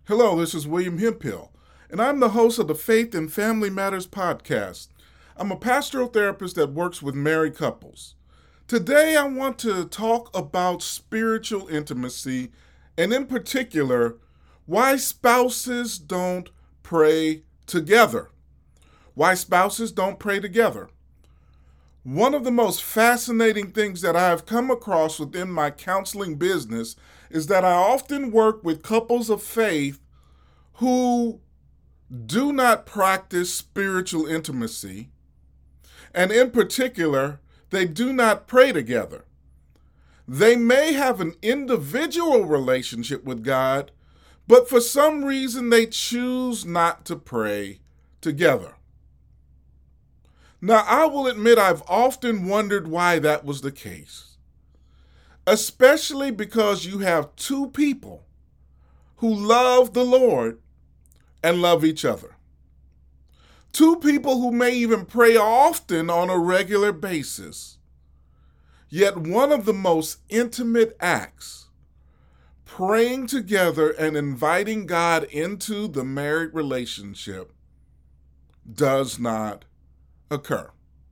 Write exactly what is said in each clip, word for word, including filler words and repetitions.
Hello, this is William Hemphill, and I'm the host of the Faith and Family Matters podcast. I'm a pastoral therapist that works with married couples. Today, I want to talk about spiritual intimacy, and in particular, why spouses don't pray together. Why spouses don't pray together. One of the most fascinating things that I have come across within my counseling business is that I often work with couples of faith who do not practice spiritual intimacy, and in particular, they do not pray together. They may have an individual relationship with God, but for some reason they choose not to pray together. Now, I will admit I've often wondered why that was the case, especially because you have two people who love the Lord and love each other. Two people who may even pray often on a regular basis. Yet one of the most intimate acts, praying together and inviting God into the married relationship, does not occur.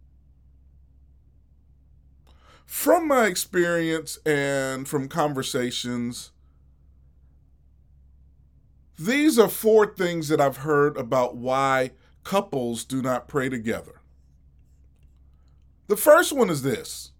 From my experience and from conversations, these are four things that I've heard about why couples do not pray together. The first one is this: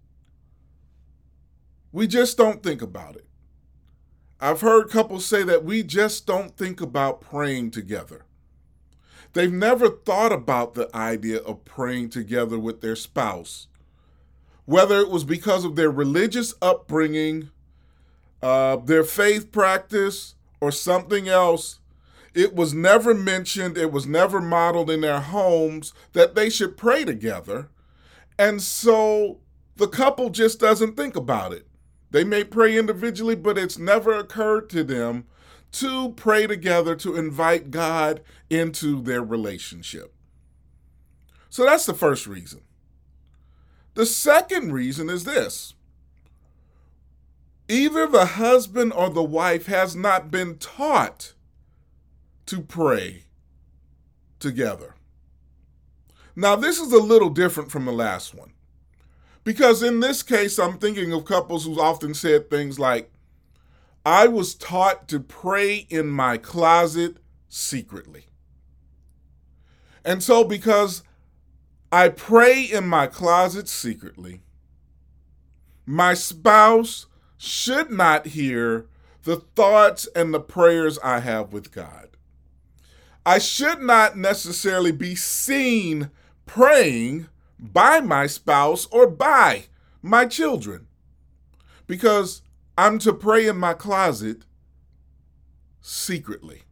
we just don't think about it. I've heard couples say that we just don't think about praying together. They've never thought about the idea of praying together with their spouse, whether it was because of their religious upbringing, uh, their faith practice, or something else. It was never mentioned, it was never modeled in their homes that they should pray together. And so the couple just doesn't think about it. They may pray individually, but it's never occurred to them to pray together to invite God into their relationship. So that's the first reason. The second reason is this: either the husband or the wife has not been taught to pray together. Now, this is a little different from the last one, because in this case, I'm thinking of couples who often said things like, I was taught to pray in my closet secretly. And so because I pray in my closet secretly, my spouse should not hear the thoughts and the prayers I have with God. I should not necessarily be seen praying by my spouse or by my children, because I'm to pray in my closet secretly.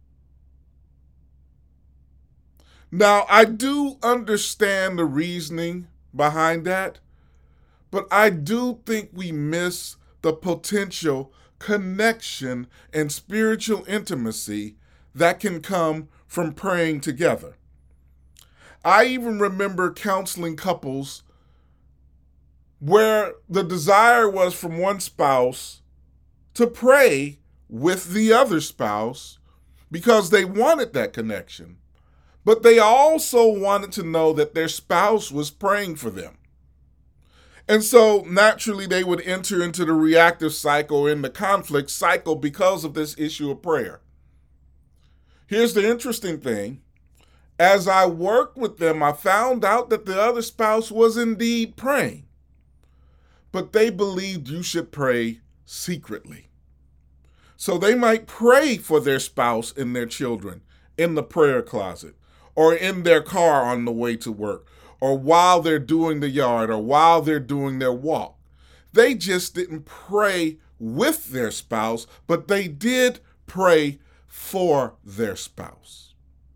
Now, I do understand the reasoning behind that, but I do think we miss the potential connection and spiritual intimacy that can come from praying together. I even remember counseling couples where the desire was from one spouse to pray with the other spouse because they wanted that connection, but they also wanted to know that their spouse was praying for them. And so naturally they would enter into the reactive cycle and the conflict cycle because of this issue of prayer. Here's the interesting thing. As I worked with them, I found out that the other spouse was indeed praying, but they believed you should pray secretly. So they might pray for their spouse and their children in the prayer closet, or in their car on the way to work, or while they're doing the yard, or while they're doing their walk. They just didn't pray with their spouse, but they did pray for their spouse.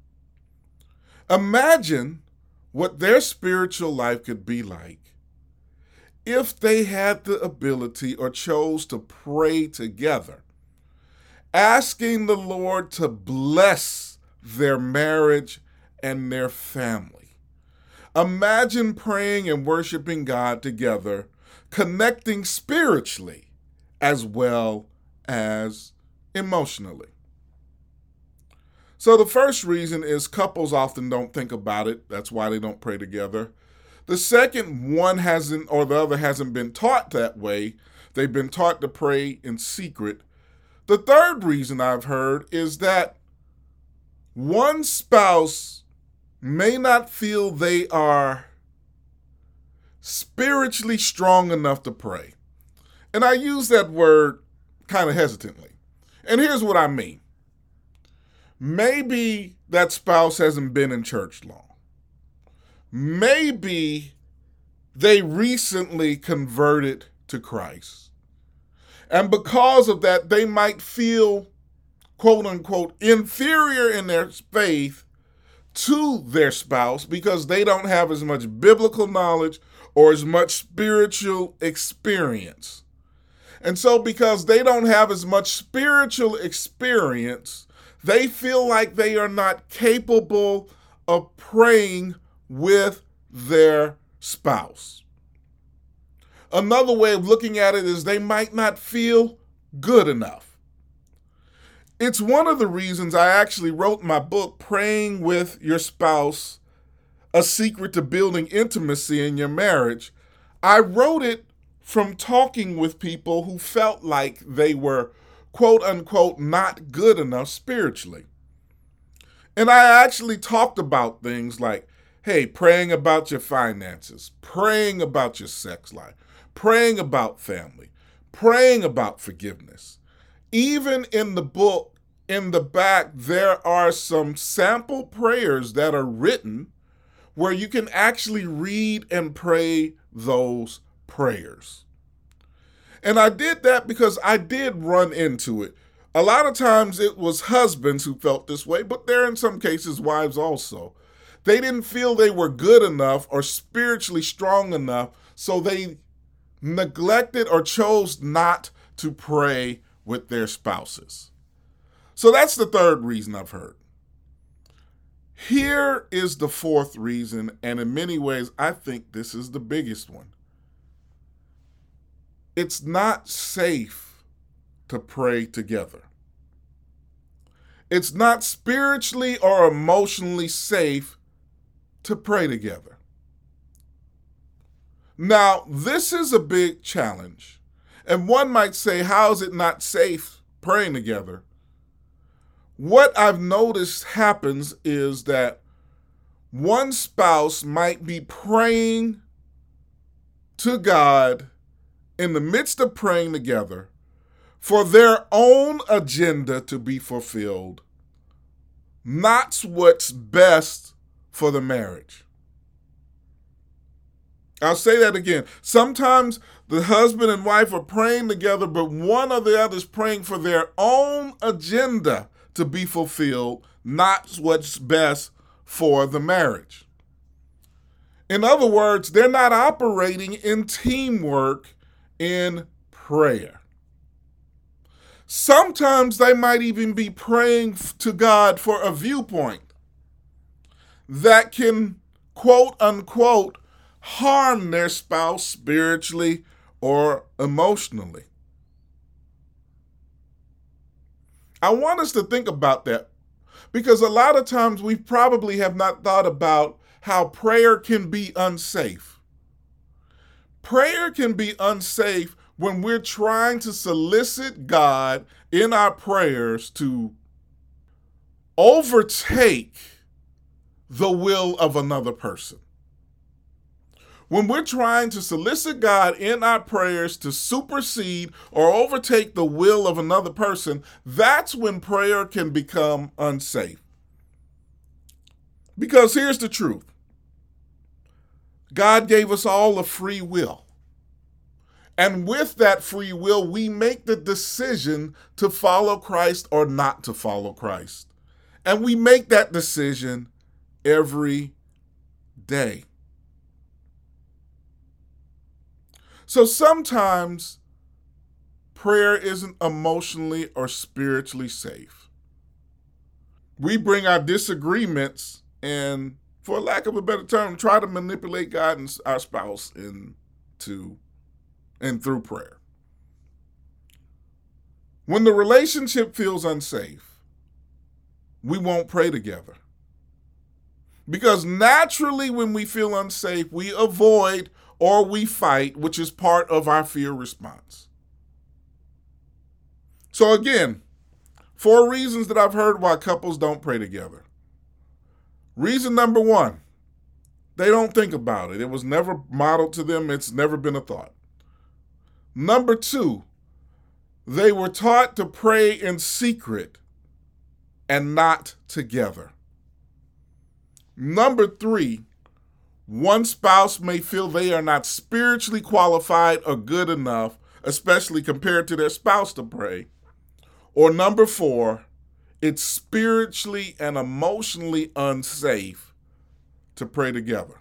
Imagine what their spiritual life could be like if they had the ability or chose to pray together, asking the Lord to bless their marriage and their family. Imagine praying and worshiping God together, connecting spiritually as well as emotionally. So the first reason is couples often don't think about it. That's why they don't pray together. The second, one hasn't or the other hasn't been taught that way. They've been taught to pray in secret. The third reason I've heard is that one spouse may not feel they are spiritually strong enough to pray. And I use that word kind of hesitantly. And here's what I mean. Maybe that spouse hasn't been in church long. Maybe they recently converted to Christ. And because of that, they might feel, quote unquote, inferior in their faith to their spouse because they don't have as much biblical knowledge or as much spiritual experience. And so because they don't have as much spiritual experience, they feel like they are not capable of praying with their spouse. Another way of looking at it is they might not feel good enough. It's one of the reasons I actually wrote my book, Praying with Your Spouse, A Secret to Building Intimacy in Your Marriage. I wrote it from talking with people who felt like they were, quote unquote, not good enough spiritually. And I actually talked about things like, hey, praying about your finances, praying about your sex life, praying about family, praying about forgiveness. Even in the book, in the back, there are some sample prayers that are written where you can actually read and pray those prayers. And I did that because I did run into it. A lot of times it was husbands who felt this way, but there are in some cases wives also. They didn't feel they were good enough or spiritually strong enough, so they neglected or chose not to pray with their spouses. So that's the third reason I've heard. Here is the fourth reason, and in many ways, I think this is the biggest one. It's not safe to pray together. It's not spiritually or emotionally safe to pray together. Now, this is a big challenge. And one might say, how is it not safe praying together? What I've noticed happens is that one spouse might be praying to God in the midst of praying together for their own agenda to be fulfilled, not what's best for the marriage. I'll say that again. Sometimes the husband and wife are praying together, but one or the other is praying for their own agenda to be fulfilled, not what's best for the marriage. In other words, they're not operating in teamwork in prayer. Sometimes they might even be praying to God for a viewpoint that can, quote unquote, harm their spouse spiritually or emotionally. I want us to think about that because a lot of times we probably have not thought about how prayer can be unsafe. Prayer can be unsafe when we're trying to solicit God in our prayers to overtake the will of another person. When we're trying to solicit God in our prayers to supersede or overtake the will of another person, that's when prayer can become unsafe. Because here's the truth. God gave us all a free will. And with that free will, we make the decision to follow Christ or not to follow Christ. And we make that decision every day. So sometimes prayer isn't emotionally or spiritually safe. We bring our disagreements and, for lack of a better term, try to manipulate God and our spouse into and through prayer. When the relationship feels unsafe, we won't pray together. Because naturally, when we feel unsafe, we avoid or we fight, which is part of our fear response. So again, four reasons that I've heard why couples don't pray together. Reason number one, they don't think about it. It was never modeled to them. It's never been a thought. Number two, they were taught to pray in secret and not together. Number three, one spouse may feel they are not spiritually qualified or good enough, especially compared to their spouse, to pray. Or number four, it's spiritually and emotionally unsafe to pray together.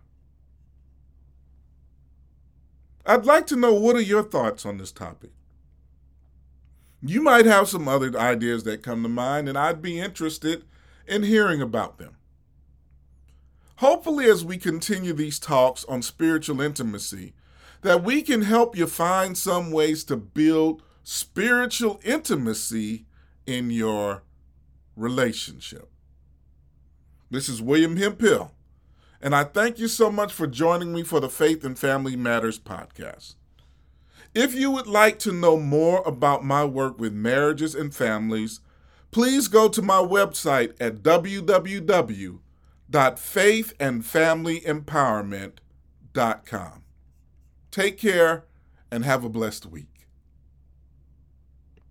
I'd like to know, what are your thoughts on this topic? You might have some other ideas that come to mind, and I'd be interested in hearing about them. Hopefully, as we continue these talks on spiritual intimacy, that we can help you find some ways to build spiritual intimacy in your relationship. This is William Hemphill, and I thank you so much for joining me for the Faith and Family Matters podcast. If you would like to know more about my work with marriages and families, please go to my website at w w w dot faith and family empowerment dot com. Take care and have a blessed week.